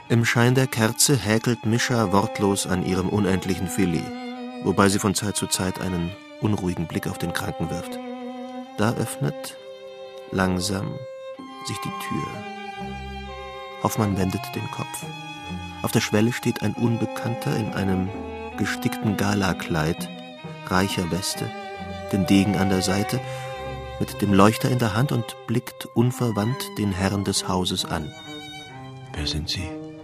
Im Schein der Kerze häkelt Mischa wortlos an ihrem unendlichen Filet, wobei sie von Zeit zu Zeit einen unruhigen Blick auf den Kranken wirft. Da öffnet langsam sich die Tür. Hoffmann wendet den Kopf. Auf der Schwelle steht ein Unbekannter in einem gestickten Galakleid, reicher Weste, den Degen an der Seite, mit dem Leuchter in der Hand und blickt unverwandt den Herrn des Hauses an. Wer sind Sie?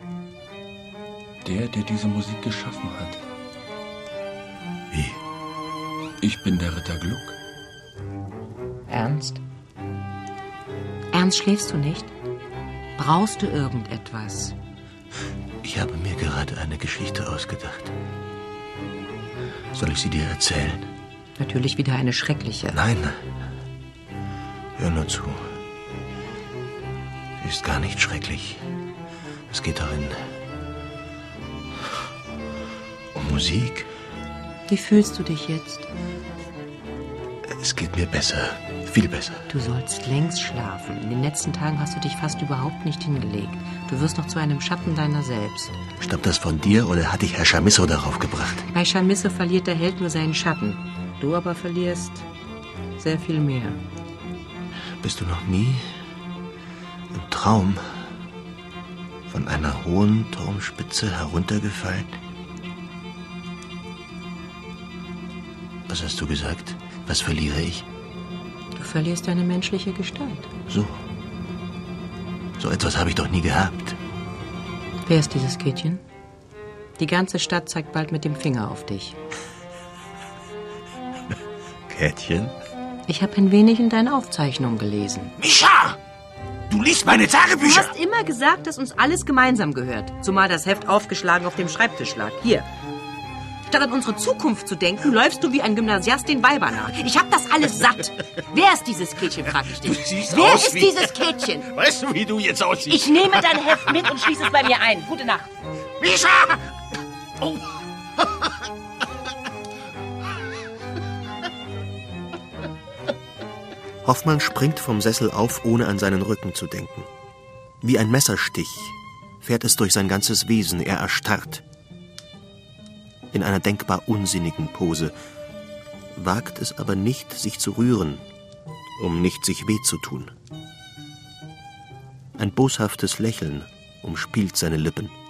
Der diese Musik geschaffen hat. Wie? Ich bin der Ritter Gluck. Ernst? Ernst, schläfst du nicht? Brauchst du irgendetwas? Ich habe mir gerade eine Geschichte ausgedacht. Soll ich sie dir erzählen? Natürlich wieder eine schreckliche. Nein. Hör nur zu. Sie ist gar nicht schrecklich. Es geht darin um Musik. Wie fühlst du dich jetzt? Es geht mir besser. Viel besser. Du sollst längst schlafen. In den letzten Tagen hast du dich fast überhaupt nicht hingelegt. Du wirst noch zu einem Schatten deiner selbst. Stammt das von dir oder hat dich Herr Chamisso darauf gebracht? Bei Chamisso verliert der Held nur seinen Schatten. Du aber verlierst sehr viel mehr. Bist du noch nie im Traum von einer hohen Turmspitze heruntergefallen? Was hast du gesagt? Was verliere ich? Du verlierst deine menschliche Gestalt. So etwas habe ich doch nie gehabt. Wer ist dieses Käthchen? Die ganze Stadt zeigt bald mit dem Finger auf dich. Käthchen? Ich habe ein wenig in deinen Aufzeichnungen gelesen. Mischa! Du liest meine Tagebücher! Du hast immer gesagt, dass uns alles gemeinsam gehört. Zumal das Heft aufgeschlagen auf dem Schreibtisch lag. Hier. Statt an unsere Zukunft zu denken, läufst du wie ein Gymnasiast den Weibern nach. Ich hab das alles satt. Wer ist dieses Käthchen, frag ich dich. Wer ist dieses Käthchen? Weißt du, wie du jetzt aussiehst? Ich nehme dein Heft mit und schließe es bei mir ein. Gute Nacht. Mischa! Oh. Hoffmann springt vom Sessel auf, ohne an seinen Rücken zu denken. Wie ein Messerstich fährt es durch sein ganzes Wesen. Er erstarrt. In einer denkbar unsinnigen Pose, wagt es aber nicht, sich zu rühren, um nicht sich weh zu tun. Ein boshaftes Lächeln umspielt seine Lippen.